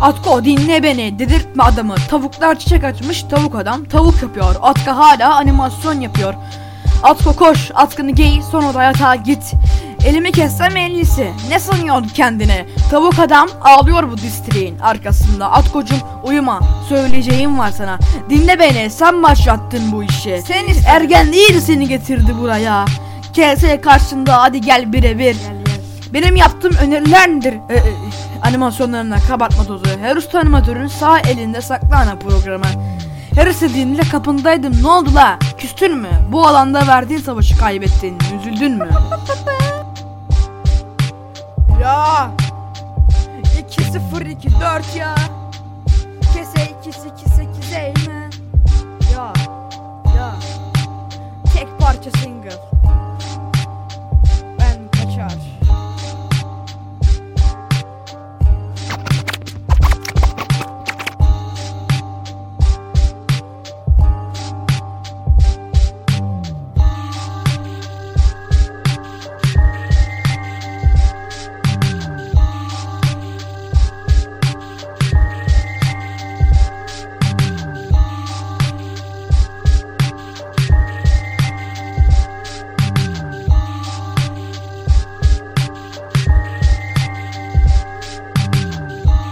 Atko dinle beni, dedirtme adamı. Tavuklar çiçek açmış, tavuk adam tavuk yapıyor. Atko hala animasyon yapıyor. Atko koş, atkını giy, sonra da yatağa git. Elimi kessem ellisi, ne sanıyorsun kendine? Tavuk adam ağlıyor bu distriğin arkasında. Atko'cum uyuma, söyleyeceğim var sana. Dinle beni, sen başlattın bu işi. Senin ergenliğin seni getirdi buraya. KS karşında, hadi gel birebir. Benim yaptığım önerilerdir animasyonlarına kabartma tozu. Her usta animatörün sağ elinde saklı ana programı. Her istediğinde kapındaydım, ne oldu la? Küstün mü? Bu alanda verdiğin savaşı kaybettin, üzüldün mü? Ya 2-0-2-4 ya. Kese 2-8-8 eğme.